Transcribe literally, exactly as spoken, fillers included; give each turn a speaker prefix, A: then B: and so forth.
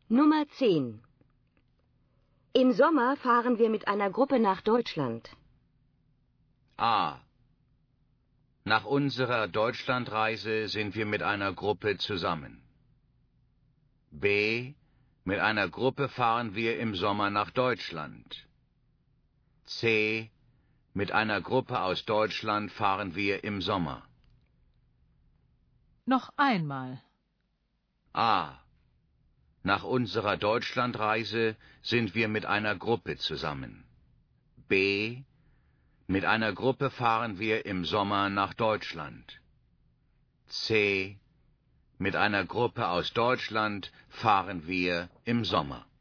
A: Nummer zehn. Im Sommer fahren wir mit einer Gruppe nach Deutschland.
B: A. Nach unserer Deutschlandreise sind wir mit einer Gruppe zusammen. B. Mit einer Gruppe fahren wir im Sommer nach Deutschland. C. Mit einer Gruppe aus Deutschland fahren wir im Sommer.
C: Noch einmal.
B: A. Nach unserer Deutschlandreise sind wir mit einer Gruppe zusammen. B. Mit einer Gruppe fahren wir im Sommer nach Deutschland. C. Mit einer Gruppe aus Deutschland fahren wir im Sommer.